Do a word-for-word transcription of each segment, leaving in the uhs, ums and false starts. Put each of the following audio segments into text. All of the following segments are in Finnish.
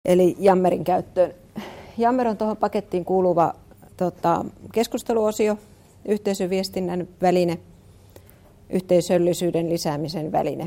eli Jammerin käyttöön. Jammer on tuohon pakettiin kuuluva tota, keskusteluosio, yhteisöviestinnän väline, yhteisöllisyyden lisäämisen väline.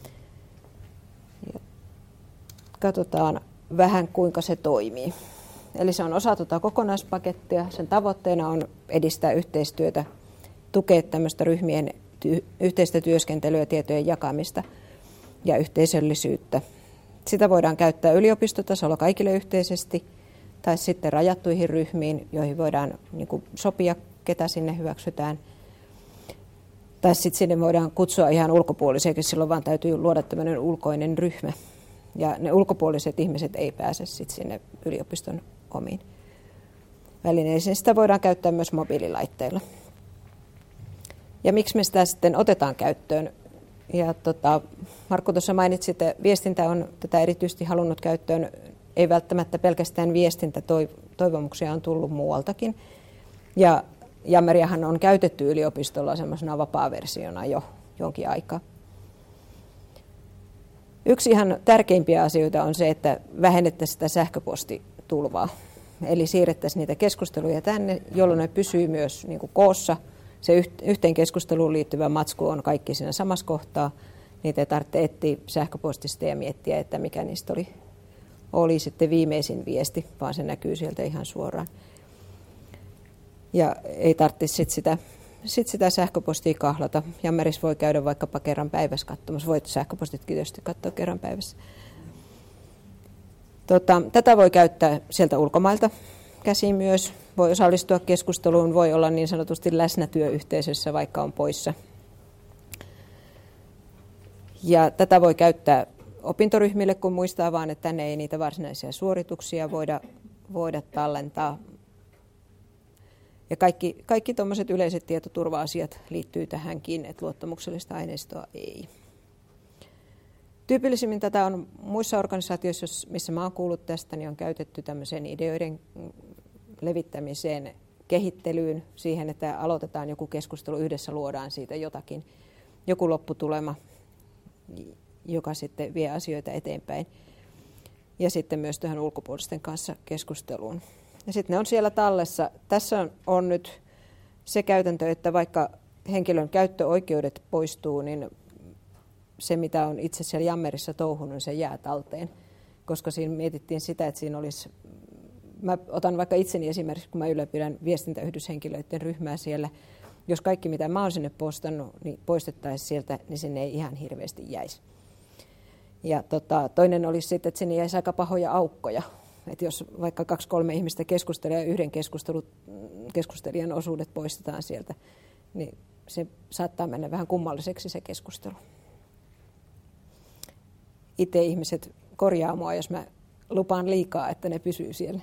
Ja katsotaan vähän, kuinka se toimii. Eli se on osa tuota kokonaispakettia. Sen tavoitteena on edistää yhteistyötä, tukea tämmöistä ryhmien ty- yhteistä työskentelyä, tietojen jakamista ja yhteisöllisyyttä. Sitä voidaan käyttää yliopistotasolla kaikille yhteisesti tai sitten rajattuihin ryhmiin, joihin voidaan niin kuin sopia, ketä sinne hyväksytään. Tai sitten sinne voidaan kutsua ihan ulkopuolisiakin, silloin vaan täytyy luoda tämmöinen ulkoinen ryhmä. Ja ne ulkopuoliset ihmiset ei pääse sitten sinne yliopiston omiin välineisiin. Sitä voidaan käyttää myös mobiililaitteilla. Ja miksi me sitä sitten otetaan käyttöön? Ja tota, Markku tuossa mainitsi, että viestintä on tätä erityisesti halunnut käyttöön. Ei välttämättä pelkästään viestintätoivomuksia on tullut muualtakin. Ja Jammeriahan on käytetty yliopistolla semmoisena vapaa-versiona jo jonkin aikaa. Yksi ihan tärkeimpiä asioita on se, että vähennettäisiin sitä sähköpostitulvaa. Eli siirrettäisiin niitä keskusteluja tänne, jolloin ne pysyy myös niin kuin koossa. Se yhteen keskusteluun liittyvä matsku on kaikki siinä samassa kohtaa. Niitä ei tarvitse etsiä sähköpostista ja miettiä, että mikä niistä oli, oli sitten viimeisin viesti, vaan se näkyy sieltä ihan suoraan. Ja ei tarvitse sit sitä, sit sitä sähköpostia kahlata. Jammerissa voi käydä vaikkapa kerran päivässä katsomassa. Voit sähköpostitkin tietysti katsoa kerran päivässä. Tota, tätä voi käyttää sieltä ulkomailta käsin myös. Voi osallistua keskusteluun, voi olla niin sanotusti läsnä työyhteisössä, vaikka on poissa. Ja tätä voi käyttää opintoryhmille, kun muistaa vaan, että tänne ei niitä varsinaisia suorituksia voida, voida tallentaa. Ja kaikki, kaikki tuommoiset yleiset tietoturva-asiat liittyy tähänkin, että luottamuksellista aineistoa ei. Tyypillisimmin tätä on muissa organisaatioissa, missä mä oon kuullut tästä, niin on käytetty tämmöiseen ideoiden levittämiseen, kehittelyyn, siihen, että aloitetaan joku keskustelu, yhdessä luodaan siitä jotakin, joku lopputulema, joka sitten vie asioita eteenpäin. Ja sitten myös tähän ulkopuolisten kanssa keskusteluun. Ja sitten ne on siellä tallessa. Tässä on, on nyt se käytäntö, että vaikka henkilön käyttöoikeudet poistuu, niin se, mitä on itse siellä Jammerissa touhunut, se jää talteen. Koska siinä mietittiin sitä, että siinä olisi, mä otan vaikka itseni esimerkiksi, kun mä ylläpidän viestintäyhdyshenkilöiden ryhmää siellä, jos kaikki mitä mä oon sinne postannut, niin poistettaisiin sieltä, niin sinne ei ihan hirveästi jäisi. Ja tota, toinen olisi sitten, että sinne jäisi aika pahoja aukkoja. Että jos vaikka kaksi kolme ihmistä keskustelee ja yhden keskustelijan osuudet poistetaan sieltä, niin se saattaa mennä vähän kummalliseksi se keskustelu. Itse ihmiset korjaa mua, jos mä lupaan liikaa, että ne pysyy siellä.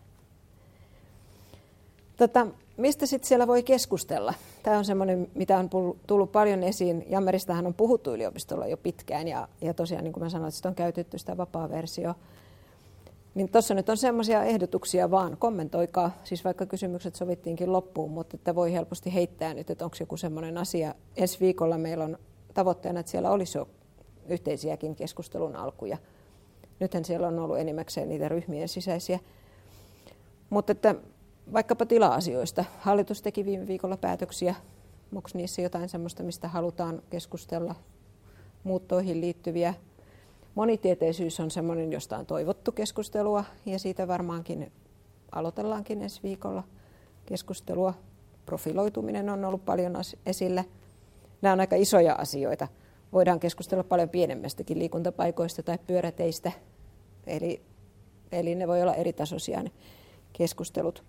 Tota, mistä sitten siellä voi keskustella? Tämä on semmoinen, mitä on tullut paljon esiin. Jammeristahan on puhuttu yliopistolla jo pitkään ja, ja tosiaan, niin kuin mä sanoin, että sitä on käytetty sitä vapaa-versio. Niin tuossa nyt on semmoisia ehdotuksia vaan, kommentoikaa, siis vaikka kysymykset sovittiinkin loppuun, mutta että voi helposti heittää nyt, että onko joku semmoinen asia. Ensi viikolla meillä on tavoitteena, että siellä olisi jo yhteisiäkin keskustelun alkuja. Nythän siellä on ollut enimmäkseen niitä ryhmien sisäisiä. Mutta että vaikkapa tila-asioista. Hallitus teki viime viikolla päätöksiä. Onko niissä jotain semmoista, mistä halutaan keskustella? Muuttoihin liittyviä. Monitieteisyys on semmoinen, josta on toivottu keskustelua ja siitä varmaankin aloitellaankin ensi viikolla keskustelua. Profiloituminen on ollut paljon esillä. Nämä on aika isoja asioita. Voidaan keskustella paljon pienemmästäkin liikuntapaikoista tai pyöräteistä. Eli, eli ne voi olla eritasoisia ne keskustelut.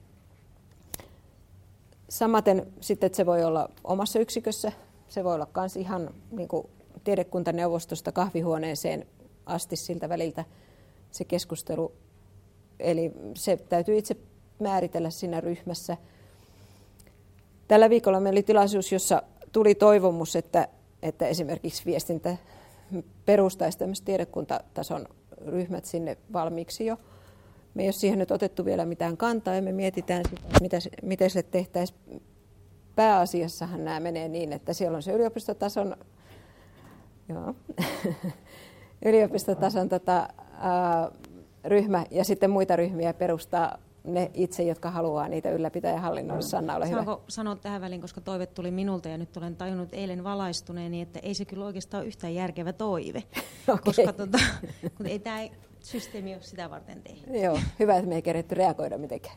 Samaten sitten, että se voi olla omassa yksikössä. Se voi olla myös ihan niin kuin tiedekuntaneuvostosta kahvihuoneeseen asti siltä väliltä se keskustelu. Eli se täytyy itse määritellä siinä ryhmässä. Tällä viikolla meillä oli tilaisuus, jossa tuli toivomus, että, että esimerkiksi viestintä perustaisi tämmöiset tiedekuntatason ryhmät sinne valmiiksi jo. Me ei ole siihen nyt otettu vielä mitään kantaa ja me mietitään, mitä, miten se tehtäisiin. Pääasiassahan nämä menee niin, että siellä on se yliopistotason, joo, yliopistotason tota, ää, ryhmä ja sitten muita ryhmiä perustaa ne itse, jotka haluaa niitä ylläpitää ja hallinnoida. Sanna, ole Saanko hyvä. sanoa tähän väliin, koska toive tuli minulta ja nyt olen tajunnut eilen valaistuneeni, että ei se kyllä oikeastaan ole yhtään järkevä toive, okay. koska tota, kun ei tämä systeemi ole sitä varten tehty. Joo, hyvä, että me ei keretty reagoida mitenkään.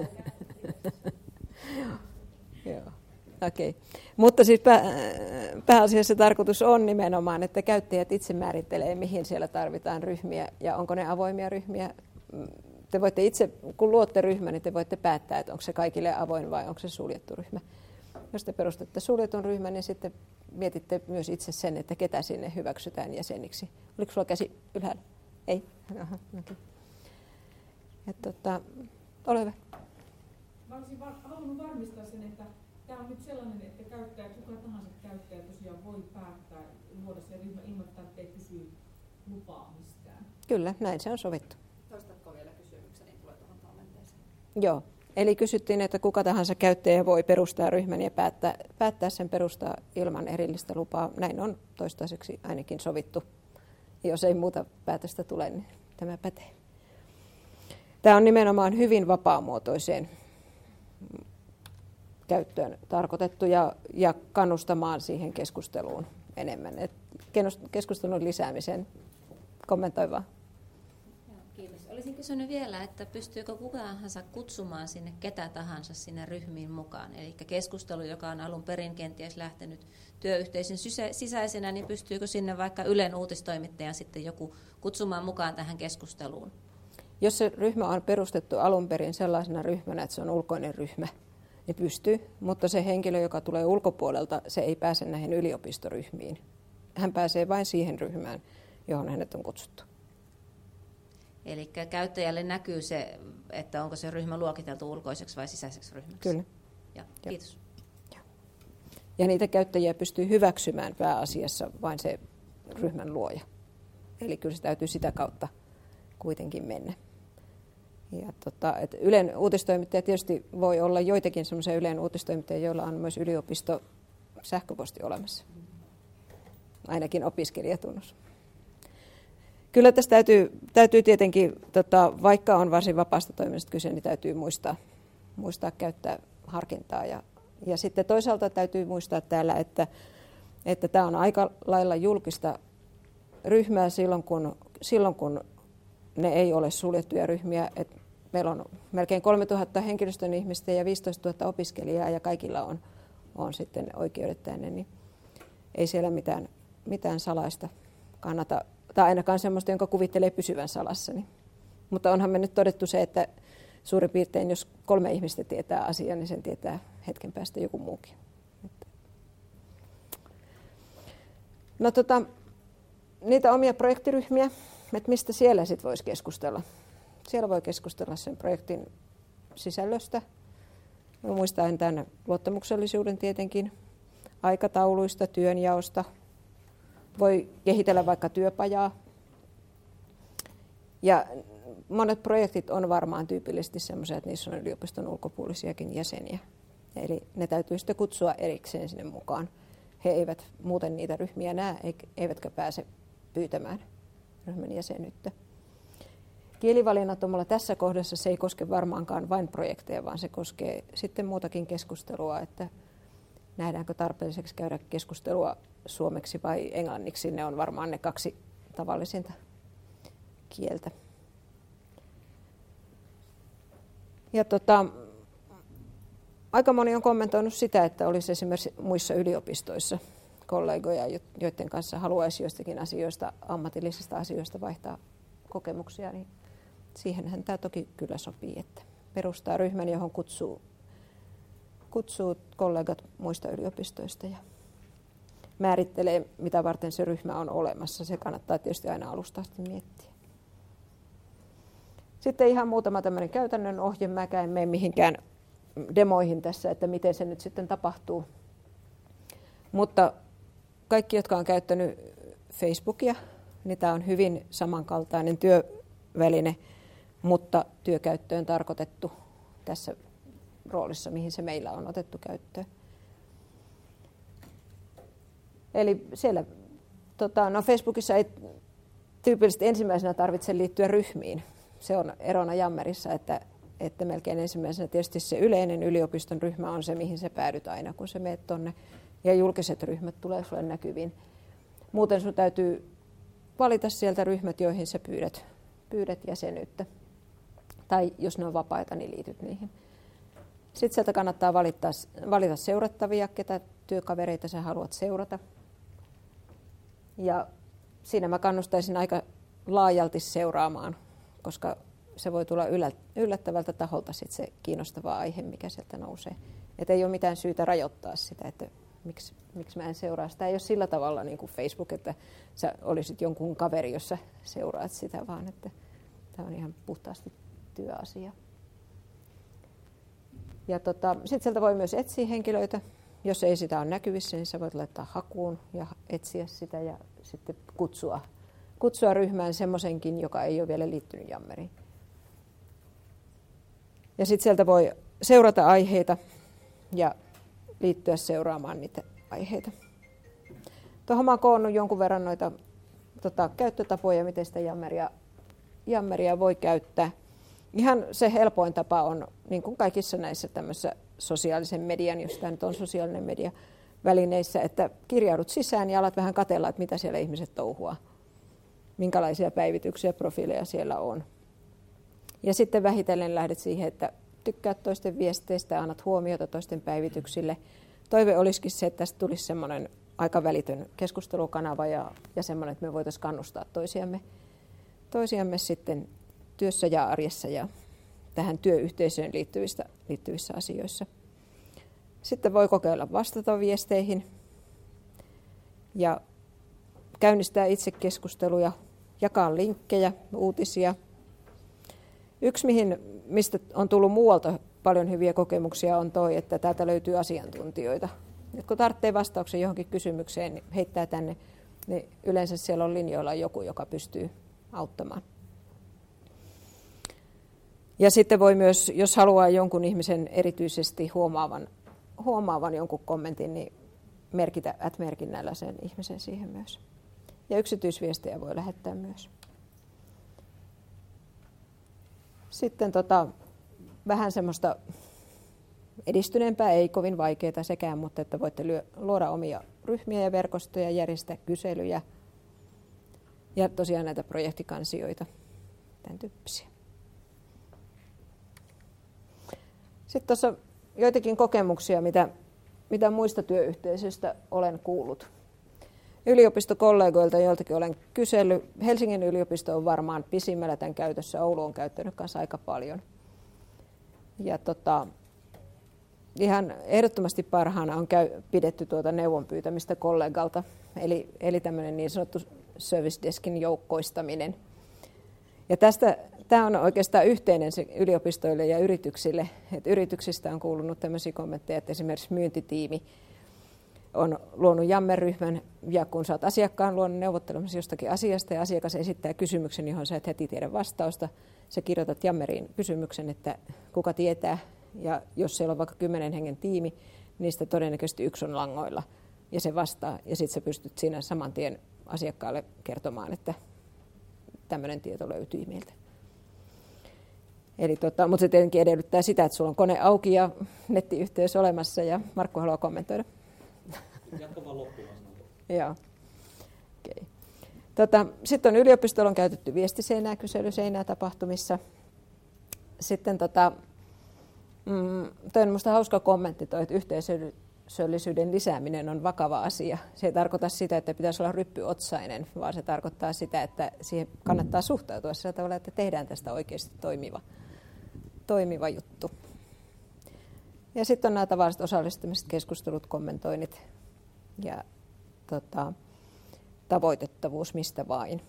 Joo. Okay. Mutta siis pää, pääasiassa tarkoitus on nimenomaan, että käyttäjät itse määrittelee, mihin siellä tarvitaan ryhmiä ja onko ne avoimia ryhmiä. Te voitte itse, kun luotte ryhmän, niin te voitte päättää, että onko se kaikille avoin vai onko se suljettu ryhmä. Jos te perustatte suljetun ryhmän, niin sitten mietitte myös itse sen, että ketä sinne hyväksytään jäseniksi. Oliko sulla käsi ylhäällä? Ei? Aha, okay. Et, tota, ole hyvä. Mä olisin var- halunnut varmistaa sen, että tämä on nyt sellainen, että käyttäjä, kuka tahansa käyttäjä tosiaan voi päättää luoda sen ryhmän ilman, että ei kysy lupaa mistään. Kyllä, näin se on sovittu. Toistatko vielä kysymyksen, niin tulee tuohon tallenteeseen. Joo, eli kysyttiin, että kuka tahansa käyttäjä voi perustaa ryhmän ja päättää, päättää sen perustaa ilman erillistä lupaa. Näin on toistaiseksi ainakin sovittu. Jos ei muuta päätöstä tule, niin tämä pätee. Tämä on nimenomaan hyvin vapaamuotoiseen käyttöön tarkoitettu ja, ja kannustamaan siihen keskusteluun enemmän. Et keskustelun lisäämisen kommentoi vaan. Kiitos. Olisin kysynyt vielä, että pystyykö kuka tahansa kutsumaan sinne ketä tahansa sinne ryhmiin mukaan? Eli keskustelu, joka on alun perin kenties lähtenyt työyhteisön sisäisenä, niin pystyykö sinne vaikka Ylen uutistoimittajan sitten joku kutsumaan mukaan tähän keskusteluun? Jos se ryhmä on perustettu alun perin sellaisena ryhmänä, että se on ulkoinen ryhmä, niin pystyy, mutta se henkilö, joka tulee ulkopuolelta, se ei pääse näihin yliopistoryhmiin. Hän pääsee vain siihen ryhmään, johon hänet on kutsuttu. Eli käyttäjälle näkyy se, että onko se ryhmä luokiteltu ulkoiseksi vai sisäiseksi ryhmäksi? Kyllä. Ja, kiitos. Ja. ja niitä käyttäjiä pystyy hyväksymään pääasiassa vain se ryhmän luoja. Eli kyllä se täytyy sitä kautta kuitenkin mennä. Ja tota, et Ylen uutistoimittaja tietysti voi olla joitakin semmoisia Ylen uutistoimittajia, joilla on myös yliopisto sähköposti olemassa. Ainakin opiskelijatunnus. Kyllä tässä täytyy, täytyy tietenkin, tota, vaikka on varsin vapaasta toiminnasta kyse, niin täytyy muistaa, muistaa käyttää harkintaa. Ja, ja sitten toisaalta täytyy muistaa täällä, että, että tämä on aika lailla julkista ryhmää silloin, kun, silloin, kun ne ei ole suljettuja ryhmiä. Et meillä on melkein kolmetuhatta henkilöstön ihmistä ja viisitoistatuhatta opiskelijaa ja kaikilla on, on sitten oikeudet tänne, niin ei siellä mitään, mitään salaista kannata, tai ainakaan sellaista, jonka kuvittelee pysyvän salassa. Niin. Mutta onhan me nyt todettu se, että suurin piirtein, jos kolme ihmistä tietää asian, niin sen tietää hetken päästä joku muukin. No tota, niitä omia projektiryhmiä, että mistä siellä sitten voisi keskustella. Siellä voi keskustella sen projektin sisällöstä. No, muistaen tämän luottamuksellisuuden tietenkin, aikatauluista, työnjaosta. Voi kehitellä vaikka työpajaa. Ja monet projektit on varmaan tyypillisesti sellaisia, että niissä on yliopiston ulkopuolisiakin jäseniä. Eli ne täytyy sitten kutsua erikseen sinne mukaan. He eivät muuten niitä ryhmiä näe, eivätkä pääse pyytämään ryhmän jäsenyyttä. Kielivalinnat on mulla tässä kohdassa, se ei koske varmaankaan vain projekteja, vaan se koskee sitten muutakin keskustelua, että nähdäänkö tarpeelliseksi käydä keskustelua suomeksi vai englanniksi. Ne on varmaan ne kaksi tavallisinta kieltä. Ja tota, aika moni on kommentoinut sitä, että olisi esimerkiksi muissa yliopistoissa kollegoja, joiden kanssa haluaisi joistakin asioista, ammatillisista asioista vaihtaa kokemuksia, niin siihenhän tämä toki kyllä sopii, että perustaa ryhmän, johon kutsuu, kutsuu kollegat muista yliopistoista ja määrittelee, mitä varten se ryhmä on olemassa. Se kannattaa tietysti aina alusta asti miettiä. Sitten ihan muutama tämmöinen käytännön ohje. Mä en mene mihinkään demoihin tässä, että miten se nyt sitten tapahtuu. Mutta kaikki, jotka on käyttänyt Facebookia, niin tämä on hyvin samankaltainen työväline, mutta työkäyttöön tarkoitettu tässä roolissa, mihin se meillä on otettu käyttöön. Eli siellä, tota, no Facebookissa ei tyypillisesti ensimmäisenä tarvitse liittyä ryhmiin. se on erona Jammerissa, että, että melkein ensimmäisenä tietysti se yleinen yliopiston ryhmä on se, mihin sä päädyt aina, kun sä meet tonne. Ja julkiset ryhmät tulee sulle näkyviin. Muuten sun täytyy valita sieltä ryhmät, joihin sä pyydät, pyydät jäsenyyttä. Tai jos ne on vapaita, niin liityt niihin. Sitten sieltä kannattaa valita, valita seurattavia, ketä työkavereita sä haluat seurata. Ja siinä mä kannustaisin aika laajalti seuraamaan, koska se voi tulla yllättävältä taholta sit se kiinnostava aihe, mikä sieltä nousee. Että ei ole mitään syytä rajoittaa sitä, että miksi, miksi mä en seuraa. Sitä ei ole sillä tavalla niin kuin Facebook, että sä olisit jonkun kaveri, jossa seuraat sitä, vaan että tämä on ihan puhtaasti työasia. Ja tota, sitten sieltä voi myös etsiä henkilöitä. Jos ei sitä ole näkyvissä, niin sä voit laittaa hakuun ja etsiä sitä ja sitten kutsua, kutsua ryhmään semmoisenkin, joka ei ole vielä liittynyt Jammeriin. Ja sitten sieltä voi seurata aiheita ja liittyä seuraamaan niitä aiheita. Tuohon mä oon koonnut jonkun verran noita tota, käyttötapoja, miten sitä Jammeria, Jammeria voi käyttää. Ihan se helpoin tapa on, niin kuin kaikissa näissä tämmöisissä sosiaalisen median, jos tämä nyt on sosiaalinen media, välineissä, että kirjaudut sisään ja alat vähän katsella, että mitä siellä ihmiset touhua, minkälaisia päivityksiä, profiileja siellä on. Ja sitten vähitellen lähdet siihen, että tykkäät toisten viesteistä ja annat huomiota toisten päivityksille. Toive olisikin se, että tästä tulisi semmoinen aika välitön keskustelukanava ja, ja semmoinen, että me voitaisiin kannustaa toisiamme, toisiamme sitten työssä ja arjessa ja tähän työyhteisöön liittyvissä, liittyvissä asioissa. Sitten voi kokeilla vastata viesteihin ja käynnistää itse keskusteluja, jakaa linkkejä, uutisia. Yksi, mihin, mistä on tullut muualta paljon hyviä kokemuksia, on toi, että täältä löytyy asiantuntijoita. Et kun tarvitsee vastauksen johonkin kysymykseen, niin heittää tänne, niin yleensä siellä on linjoilla joku, joka pystyy auttamaan. Ja sitten voi myös, jos haluaa jonkun ihmisen erityisesti huomaavan, huomaavan jonkun kommentin, niin merkitä at-merkinnällä sen ihmisen siihen myös. Ja yksityisviestejä voi lähettää myös. Sitten tota, vähän semmoista edistyneempää, ei kovin vaikeaa sekään, mutta että voitte lyö, luoda omia ryhmiä ja verkostoja, järjestää kyselyjä ja tosiaan näitä projektikansioita, tämän tyyppisiä. Sitten tuossa joitakin kokemuksia, mitä, mitä muista työyhteisöistä olen kuullut. Yliopistokollegoilta, joiltakin olen kysellyt. Helsingin yliopisto on varmaan pisimmällä tämän käytössä. Oulu on käyttänyt kanssa aika paljon. Ja tota, ihan ehdottomasti parhaana on käy, pidetty tuota neuvon pyytämistä kollegalta. Eli, eli tämmöinen niin sanottu service deskin joukkoistaminen. Ja tästä, tämä on oikeastaan yhteinen yliopistoille ja yrityksille. Et yrityksistä on kuulunut tämmöisiä kommentteja, että esimerkiksi myyntitiimi on luonut Jammer-ryhmän, ja kun sä oot asiakkaan luonut neuvottelemassa jostakin asiasta, ja asiakas esittää kysymyksen, johon sä et heti tiedä vastausta, sä kirjoitat Jammeriin kysymyksen, että kuka tietää, ja jos siellä on vaikka kymmenen hengen tiimi, niistä todennäköisesti yksi on langoilla, ja se vastaa, ja sitten sä pystyt siinä saman tien asiakkaalle kertomaan, että tämmöinen tieto löytyy meiltä. Eli tota, mutta se tietenkin edellyttää sitä, että sulla on kone auki ja nettiyhteys olemassa, ja Markku haluaa kommentoida. Jatka vaan loppuun. Joo. Okay. Tota, sitten on yliopistolla on käytetty viestiseinää, kyselyseinää tapahtumissa. Sitten tota, mm, toi on minusta hauska kommentti toi, että yhteisöllisyyden lisääminen on vakava asia. Se ei tarkoita sitä, että pitäisi olla ryppyotsainen, vaan se tarkoittaa sitä, että siihen kannattaa suhtautua sillä tavalla, että tehdään tästä oikeasti toimiva, toimiva juttu. Ja sitten on nämä tavalliset osallistumiset, keskustelut, kommentoinnit ja tota, tavoitettavuus mistä vain.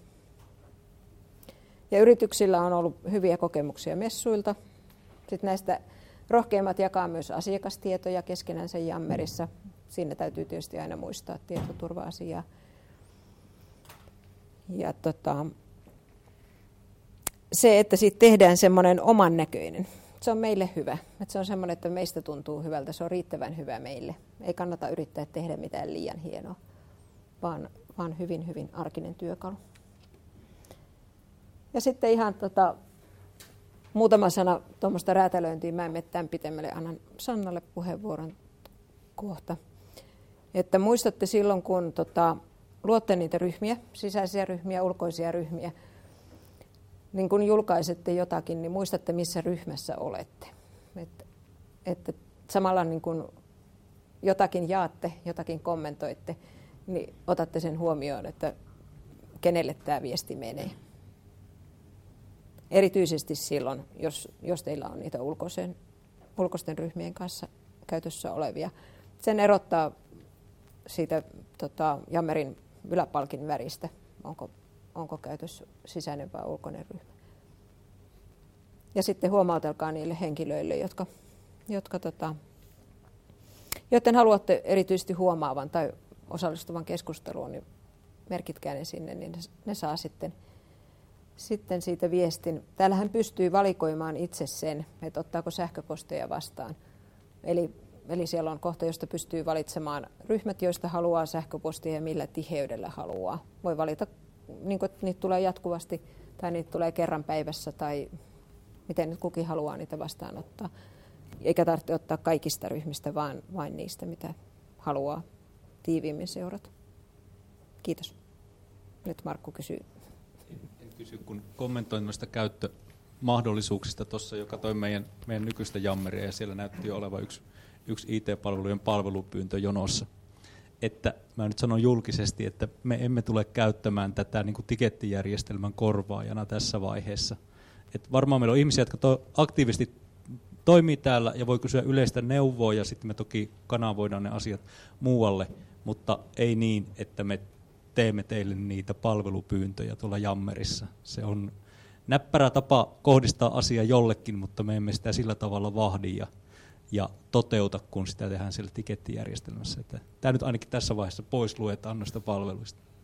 Ja yrityksillä on ollut hyviä kokemuksia messuilta. Sitten näistä rohkeimmat jakaa myös asiakastietoja keskenänsä Jammerissa. Siinä täytyy tietysti aina muistaa tietoturva-asiaa. Ja tota, se, että siitä tehdään semmoinen oman näköinen. Se on meille hyvä. Että se on semmoinen, että meistä tuntuu hyvältä. Se on riittävän hyvä meille. Ei kannata yrittää tehdä mitään liian hienoa, vaan, vaan hyvin, hyvin arkinen työkalu. Ja sitten ihan tota, muutama sana tuommoista räätälöintiä. Mä en mene tämän pitemmälle. Annan Sannalle puheenvuoron kohta. Että muistatte silloin, kun tota, luotte niitä ryhmiä, sisäisiä ryhmiä, ulkoisia ryhmiä, niin kun julkaisette jotakin, niin muistatte, missä ryhmässä olette. Että, että samalla niin kun jotakin jaatte, jotakin kommentoitte, niin otatte sen huomioon, että kenelle tämä viesti menee. Erityisesti silloin, jos, jos teillä on niitä ulkoisen, ulkoisten ryhmien kanssa käytössä olevia. Sen erottaa siitä tota, jammerin yläpalkin väristä, onko, onko käytössä sisäinen vai ulkoinen ryhmä. Ja sitten huomautelkaa niille henkilöille, jotka, jotka tota, joten haluatte erityisesti huomaavan tai osallistuvan keskusteluun, niin merkitkää ne sinne, niin ne saa sitten, sitten siitä viestin. Täällähän pystyy valikoimaan itse sen, että ottaako sähköposteja vastaan. Eli, eli siellä on kohta, josta pystyy valitsemaan ryhmät, joista haluaa sähköpostia ja millä tiheydellä haluaa. Voi valita, niin kuin, että niitä tulee jatkuvasti tai niitä tulee kerran päivässä tai miten nyt kukin haluaa niitä vastaanottaa. Eikä tarvitse ottaa kaikista ryhmistä, vaan vain niistä, mitä haluaa tiiviimmin seurata. Kiitos. Nyt Markku kysyy. En kysy, kun kommentoin noista käyttömahdollisuuksista tuossa, joka toi meidän, meidän nykyistä jammeria, ja siellä näytti jo olevan yksi, yksi I T-palvelujen palvelupyyntö jonossa. Että mä nyt sanon julkisesti, että me emme tule käyttämään tätä niin kuin tikettijärjestelmän korvaajana tässä vaiheessa. Et varmaan meillä on ihmisiä, jotka to, aktiivisesti toimii täällä ja voi kysyä yleistä neuvoa, ja sitten me toki kanavoidaan ne asiat muualle, mutta ei niin, että me teemme teille niitä palvelupyyntöjä tuolla jammerissa. Se on näppärä tapa kohdistaa asia jollekin, mutta me emme sitä sillä tavalla vahdi ja, ja toteuta, kun sitä tehdään siellä tikettijärjestelmässä. Että tämä nyt ainakin tässä vaiheessa pois luetaan noista palveluista.